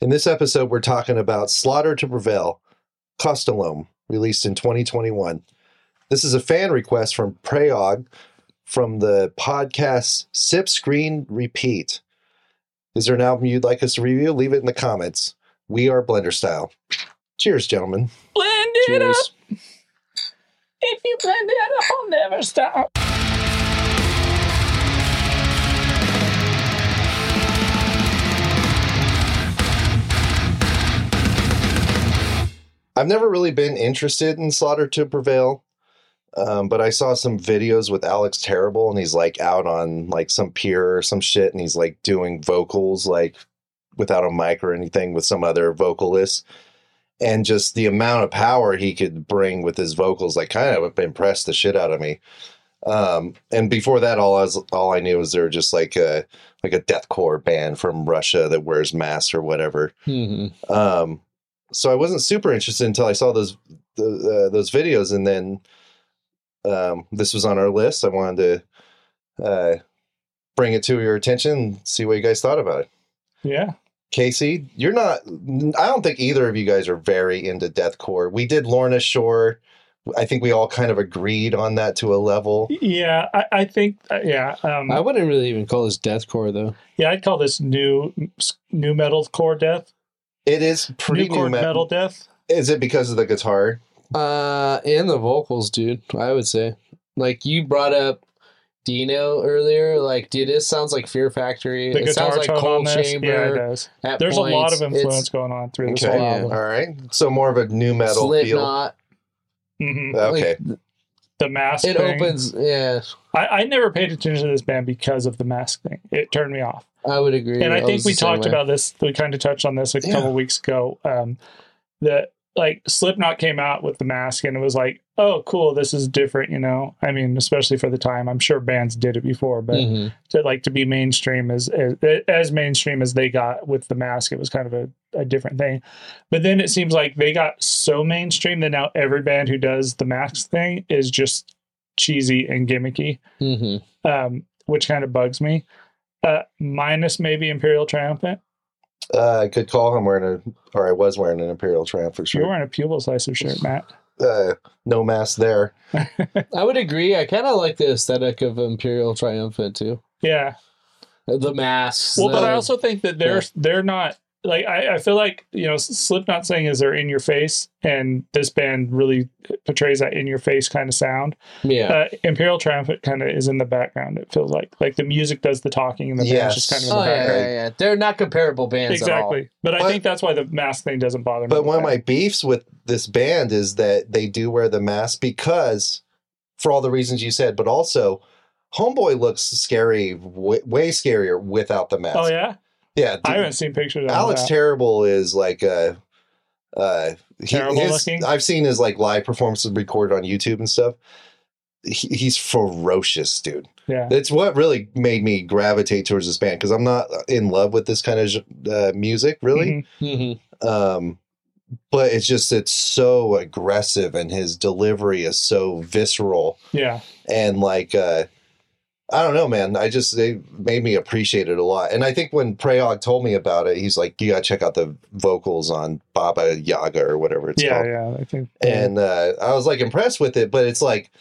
In this episode, we're talking about Slaughter to Prevail, Costalome, released in 2021. This is a fan request from Prayog from the podcast Sip Screen Repeat. Is there an album you'd like us to review? Leave it in the comments. We are Blender Style. Cheers, gentlemen. Blend it up. If you blend it up, I'll never stop. I've never really been interested in Slaughter to Prevail, but I saw some videos with Alex Terrible, and he's like out on like some pier or some shit, and he's like doing vocals like without a mic or anything with some other vocalists, and just the amount of power he could bring with his vocals like kind of impressed the shit out of me. And before that, all I knew was they were just like a deathcore band from Russia that wears masks or whatever. Mm-hmm. So I wasn't super interested until I saw those videos, and then this was on our list. I wanted to bring it to your attention and see what you guys thought about it. Yeah. Casey, you're not... I don't think either of you guys are very into deathcore. We did Lorna Shore. I think we all kind of agreed on that to a level. Yeah, I think, yeah. I wouldn't really even call this deathcore, though. Yeah, I'd call this new metal core death. It is pretty new metal death. Is it because of the guitar? And the vocals, dude, I would say. Like, you brought up Dino earlier. Like, dude, this sounds like Fear Factory. The it sounds like Cold Chamber. Yeah, it does. There's a lot of influence going on through this whole album. All right. So more of a new metal Slipknot. Feel. Mm-hmm. Okay. Like, the mask it thing. Opens, yeah. I never paid attention to this band because of the mask thing. It turned me off. I would agree. And I think we talked about this. We kind of touched on this a couple weeks ago. That like Slipknot came out with the mask, and it was like, oh, cool, this is different. You know, I mean, especially for the time. I'm sure bands did it before, but to be mainstream as mainstream as they got with the mask, it was kind of a different thing. But then it seems like they got so mainstream that now every band who does the mask thing is just cheesy and gimmicky, which kind of bugs me. Minus maybe Imperial Triumphant. Good call. I was wearing an Imperial Triumphant shirt. You're wearing a Pupil Slicer shirt, Matt. No mask there. I would agree. I kind of like the aesthetic of Imperial Triumphant too. Yeah. The masks. Well, but I also think that they're not like, I feel like, you know, Slipknot saying is they're in your face, and this band really portrays that in your face kind of sound. Yeah. Imperial Triumphant kind of is in the background. It feels like the music does the talking, and the band's just kind of in the background. Yeah. They're not comparable bands exactly. at all. But I think that's why the mask thing doesn't bother me. But one of my beefs with this band is that they do wear the mask because, for all the reasons you said, but also Homeboy looks scary, way scarier without the mask. Oh, yeah? Yeah, I haven't seen pictures of Alex that. Terrible is like terrible looking. I've seen his like live performances recorded on YouTube and stuff. He's ferocious, dude. Yeah, it's what really made me gravitate towards this band, because I'm not in love with this kind of music, really. But it's so aggressive, and his delivery is so visceral. Yeah, and like. I don't know, man. They made me appreciate it a lot. And I think when Prayog told me about it, he's like, you got to check out the vocals on Baba Yaga or whatever it's called. Yeah, I think. And I was like impressed with it, but it's like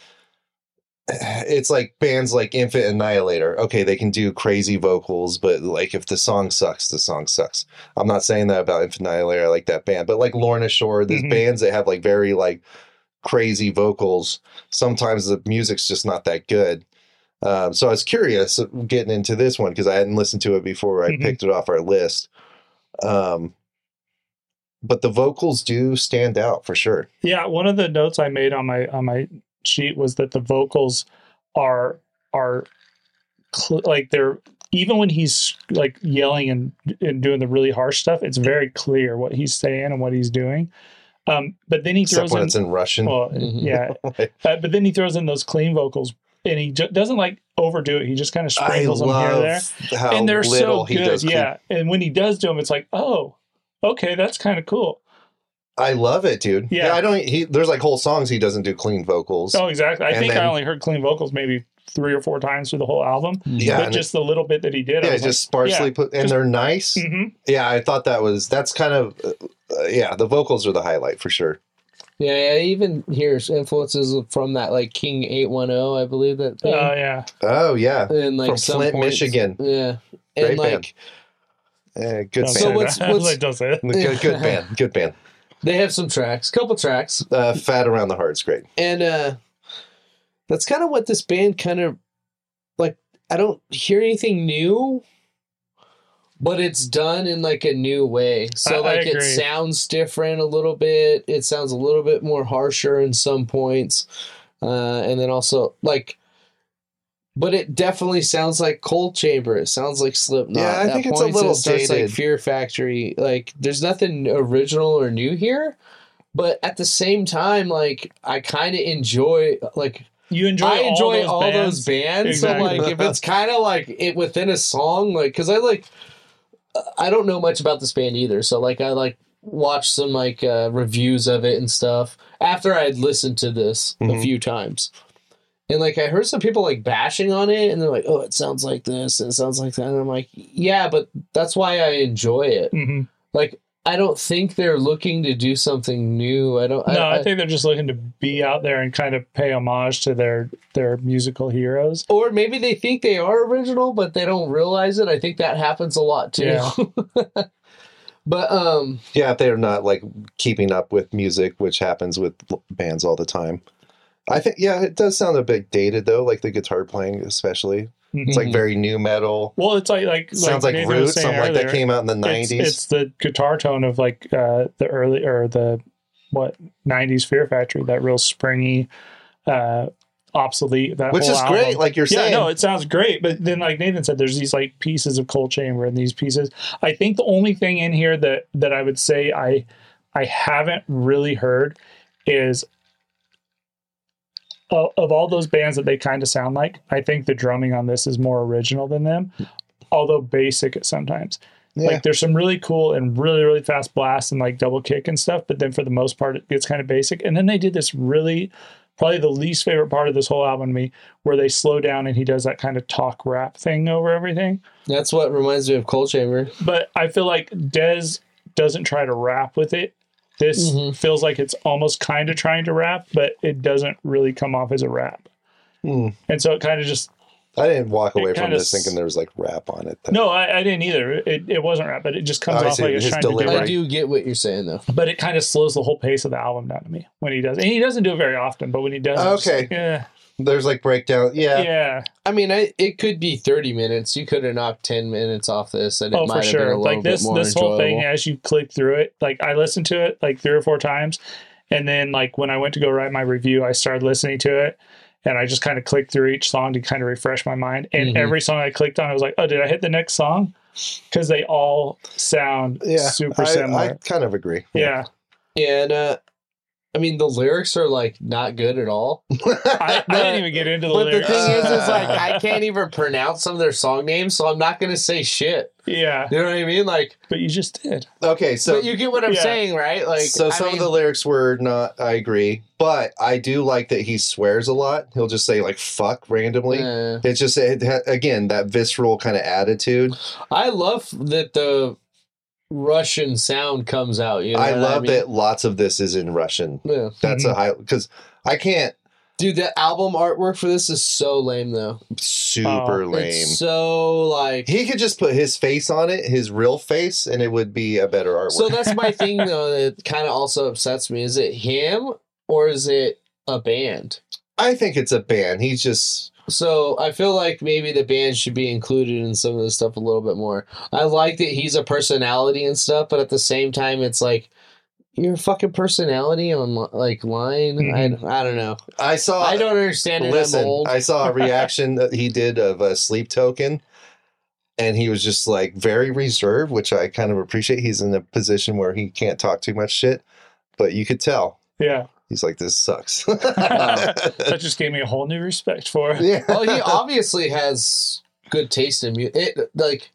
bands like Infant Annihilator. Okay, they can do crazy vocals, but like if the song sucks, the song sucks. I'm not saying that about Infant Annihilator. I like that band. But like Lorna Shore, there's bands that have like very like crazy vocals. Sometimes the music's just not that good. So I was curious getting into this one, because I hadn't listened to it before. I picked it off our list. But the vocals do stand out for sure. Yeah, one of the notes I made on my sheet was that the vocals are like they're, even when he's like yelling and doing the really harsh stuff, it's very clear what he's saying and what he's doing. But then he throws when it's in Russian. Well, yeah. But then he throws in those clean vocals. And he doesn't like overdo it. He just kind of sprinkles them here and there. And they're so good. Yeah. And when he does do them, it's like, oh, okay, that's kind of cool. I love it, dude. Yeah. There's like whole songs he doesn't do clean vocals. Oh, exactly. I think I only heard clean vocals maybe 3 or 4 times through the whole album. Yeah, But and just the little bit that he did, I Yeah, was just like, sparsely put, and they're nice. Yeah, I thought that's kind of, the vocals are the highlight for sure. Yeah, I even hear influences from that like King 810, I believe that. Oh yeah. Oh yeah, and like from some Flint, points, Michigan. Yeah, Great and band. like Good Don't band. say that. Don't say it. Good band. Good band. they have some tracks, couple tracks, Fat Around the Heart's great. and that's kind of what this band kind of like. I don't hear anything new, but it's done in like a new way. So I like it agree. sounds different a little bit. It sounds a little bit more harsher in some points. And then also like, but it definitely sounds like Cold Chamber. It sounds like Slipknot. Yeah, I At think it's a points, little it starts dated. like Fear Factory. Like there's nothing original or new here, but at the same time, like I kind of enjoy like You enjoy I enjoy all bands. those bands. Exactly. So like if it's kind of like it within a song, like because I don't know much about this band either. So like I like watched some like reviews of it and stuff after I'd listened to this a few times. And like I heard some people like bashing on it and they're like, oh, it sounds like this and it sounds like that. And I'm like, yeah, but that's why I enjoy it. Mm-hmm. Like I don't think they're looking to do something new. I think they're just looking to be out there and kind of pay homage to their musical heroes. Or maybe they think they are original, but they don't realize it. I think that happens a lot too. Yeah. But Yeah, they're not like keeping up with music, which happens with bands all the time. I think, yeah, it does sound a bit dated though, like the guitar playing especially. It's like very new metal. Well, it's like Sounds like Nathan was Roots, saying something like that earlier, came out in the 90s. It's the guitar tone of like the early or the 90s Fear Factory, that real springy, obsolete. That Which whole is album. great, like you're saying. Yeah, no, it sounds great. But then, like Nathan said, there's these like pieces of Cold Chamber and these pieces. I think the only thing in here that I would say I haven't really heard is. Of all those bands that they kind of sound like, I think the drumming on this is more original than them, although basic at sometimes. Yeah. Like there's some really cool and really, really fast blasts and like double kick and stuff, but then for the most part, it gets kind of basic. And then they did this really, probably the least favorite part of this whole album to me, where they slow down and he does that kind of talk rap thing over everything. that's what reminds me of Cold Chamber. But I feel like Dez doesn't try to rap with it. This feels like it's almost kind of trying to rap, but it doesn't really come off as a rap. And so it kind of just... I didn't walk away from kinda this thinking there was like rap on it. No, I didn't either. It wasn't rap, but it just comes I off see. like it's His trying to do delivery. I rap. do get what you're saying though. But it kind of slows the whole pace of the album down to me when he does. And he doesn't do it very often, but when he does, it's Okay. just, yeah. There's like breakdown. Yeah. Yeah. I mean, it could be 30 minutes. You could have knocked 10 minutes off this, and it Oh, might for have been a sure. little Like bit this more whole thing, enjoyable. as you click through it, like I listened to it like 3 or 4 times. And then like when I went to go write my review, I started listening to it. And I just kind of clicked through each song to kind of refresh my mind. And every song I clicked on, I was like, oh, did I hit the next song? Because they all sound super similar. I kind of agree. Yeah. And I mean, the lyrics are like not good at all. I didn't even get into the But lyrics. the thing is like I can't even pronounce some of their song names, so I'm not going to say shit. Yeah. You know what I mean? Like, But you just did. Okay, so but you get what I'm Yeah. saying, right? Like, so some of the lyrics were not. I agree, but I do like that he swears a lot. He'll just say like "fuck" randomly. It's just again that visceral kind of attitude. I love that the Russian sound comes out. You know I what love mean? that lots of this is in Russian. Yeah. That's a high because I can't. Dude, the album artwork for this is so lame, though. Super lame. It's so like. He could just put his face on it, his real face, and it would be a better artwork. So that's my thing, though, that kind of also upsets me. Is it him or is it a band? I think it's a band. He's just. So I feel like maybe the band should be included in some of this stuff a little bit more. I like that he's a personality and stuff, but at the same time, it's like you're a fucking personality on like line. Mhm. I don't know. I don't understand it. Listen, I'm old. I saw a reaction that he did of a Sleep Token, and he was just like very reserved, which I kind of appreciate. He's in a position where he can't talk too much shit, but you could tell. Yeah. He's like, this sucks. That just gave me a whole new respect for it. Yeah. Well, he obviously has good taste in music. Like,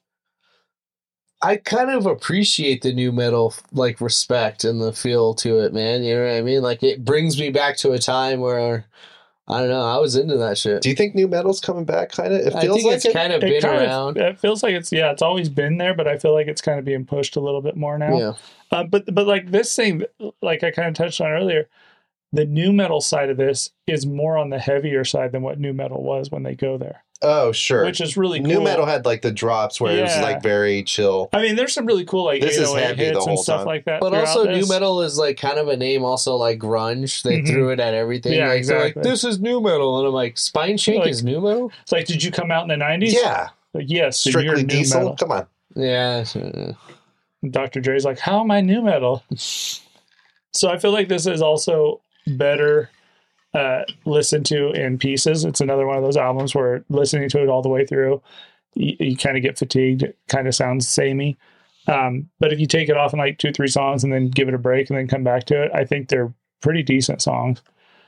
I kind of appreciate the new metal, like, respect and the feel to it, man. You know what I mean? Like, it brings me back to a time where I don't know. I was into that shit. Do you think new metal's coming back? Kind of. It I feels think like it's kind of been around. It feels like it's always been there, but I feel like it's kind of being pushed a little bit more now. Yeah. But like this thing, like I kind of touched on earlier, the new metal side of this is more on the heavier side than what new metal was when they go there. Oh, sure. Which is really cool. New metal had like the drops where it was like very chill. I mean, there's some really cool like This is 808 heavy the hits whole and stuff time. like that. But also, throughout new this. metal is like kind of a name, also like grunge. They Mhm. threw it at everything. Yeah, like, exactly. They're like, this is new metal, and I'm like, Spine Shake Like- is new metal. It's like, did you come out in the 90s? Yeah. Like, yes. then you're Strictly new Diesel. metal. Come on. Yeah. And Dr. Dre's like, how am I new metal? So I feel like this is also better listened to in pieces. It's another one of those albums where listening to it all the way through, you kind of get fatigued. It kind of sounds samey. But if you take it off in like 2-3 songs and then give it a break and then come back to it, I think they're pretty decent songs.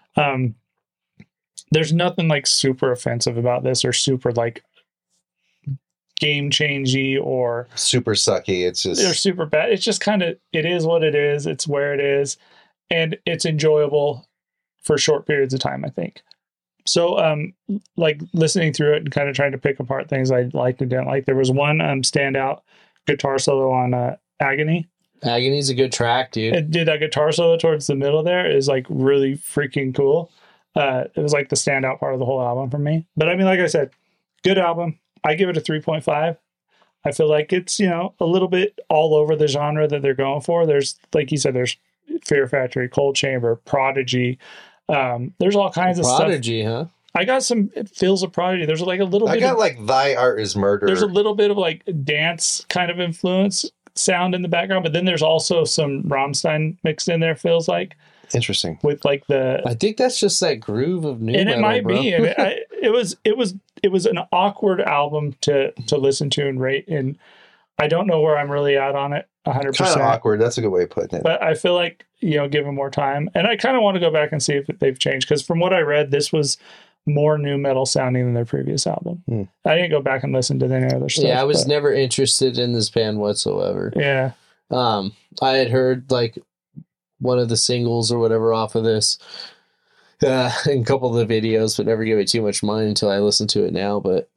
There's nothing like super offensive about this or super like game changey or Super sucky. It's they're just. super bad. It's just kind of, it is what it is. It's where it is. And it's enjoyable for short periods of time, I think. So, like listening through it and kind of trying to pick apart things I liked and didn't like. There was one standout guitar solo on Agony. Agony's a good track, dude. It did that guitar solo towards the middle there is like really freaking cool. It was like the standout part of the whole album for me. But I mean, like I said, good album. I give it a 3.5. I feel like it's, a little bit all over the genre that they're going for. There's, like you said, there's Fear Factory, Cold Chamber, Prodigy. There's all kinds of stuff. Prodigy, huh? I got some feels of Prodigy. There's like a little I bit got of, like Thy Art is Murder. there's a little bit of like dance kind of influence sound in the background, but then there's also some Rammstein mixed in there, feels like, Interesting. with like the I think that's just that groove of new and metal, it might bro. be, and it was an awkward album to listen to and rate, and I don't know where I'm really at on it 100%. Kind of awkward. That's a good way of putting it. But I feel like, given more time, and I kind of want to go back and see if they've changed, because from what I read, this was more new metal sounding than their previous album. I didn't go back and listen to any other stuff. Yeah, I was but, never interested in this band whatsoever. Yeah. I had heard like one of the singles or whatever off of this, and a couple of the videos, but never gave it too much mind until I listened to it now. But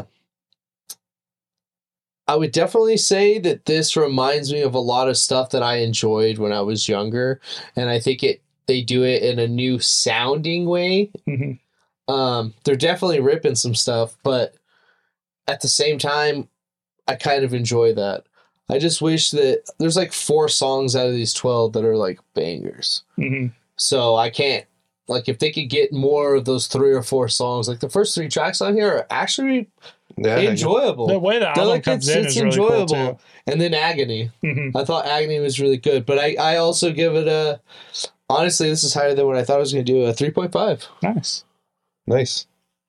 I would definitely say that this reminds me of a lot of stuff that I enjoyed when I was younger, and I think they do it in a new sounding way. Mhm. They're definitely ripping some stuff, but at the same time, I kind of enjoy that. I just wish that there's like 4 songs out of these 12 that are like bangers. Mhm. So I can't, like, if they could get more of those 3 or 4 songs, like the first 3 tracks on here are actually Yeah, enjoyable. The way the They're album like, comes in it's is really enjoyable. cool And then Agony. too. Mhm. I thought Agony was really good, but I also give it a, honestly, this is higher than what I thought I was going to do, a 3.5. Nice. Nice.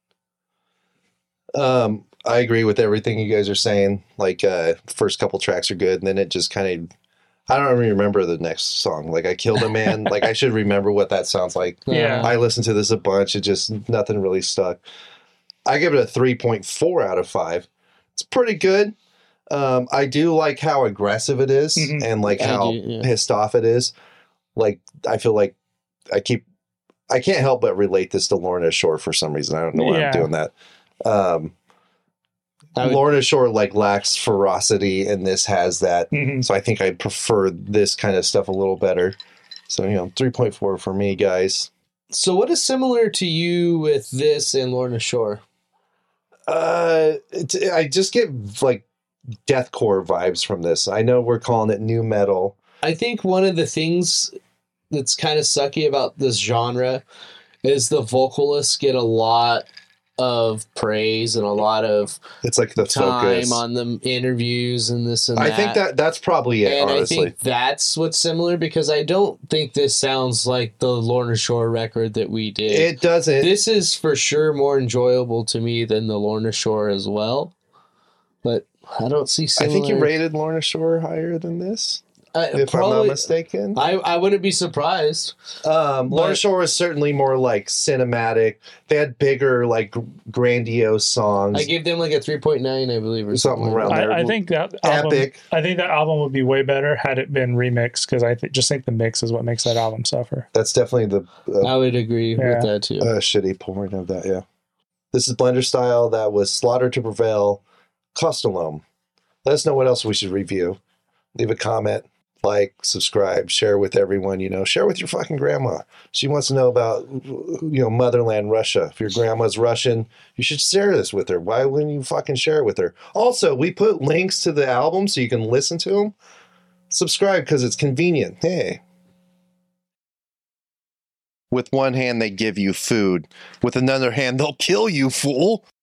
I agree with everything you guys are saying. Like, first couple tracks are good, and then it just kind of, I don't even remember the next song. Like, I Killed a Man. Like, I should remember what that sounds like. Yeah. I listened to this a bunch. It just, nothing really stuck. I give it a 3.4 out of 5. It's pretty good. I do like how aggressive it is Mhm. and like I how do, yeah. pissed off it is. Like, I feel like I can't help but relate this to Lorna Shore for some reason. I don't know why Yeah. I'm doing that. I would- Lorna Shore like lacks ferocity, and this has that. Mhm. So I think I prefer this kind of stuff a little better. So 3.4 for me, guys. So what is similar to you with this and Lorna Shore? I just get like deathcore vibes from this. I know we're calling it new metal. I think one of the things that's kind of sucky about this genre is the vocalists get a lot of praise and a lot of It's like the time focus. on the interviews and this and I that. think that's probably it, and honestly. I think that's what's similar, because I don't think this sounds like the Lorna Shore record that we did. It doesn't. This is for sure more enjoyable to me than the Lorna Shore as well. But I don't see I similar. think you rated Lorna Shore higher than this. if I'm not mistaken. I wouldn't be surprised. Lawrence Shore was certainly more like cinematic. They had bigger, like grandiose songs. I gave them like a 3.9, I believe, or something around there. I think that epic. I think that album would be way better had it been remixed, because I just think the mix is what makes that album suffer. That's definitely the. I would agree with that too. Shitty point of that, yeah. This is Blender Style. That was Slaughter to Prevail, Costalome. Let us know what else we should review. Leave a comment, like, subscribe, share with everyone. Share with your fucking grandma. She wants to know about motherland Russia. If your grandma's Russian, you should share this with her. Why wouldn't you fucking share it with her? Also, we put links to the album so you can listen to them. Subscribe because it's convenient. Hey. With one hand, they give you food. With another hand, they'll kill you, fool.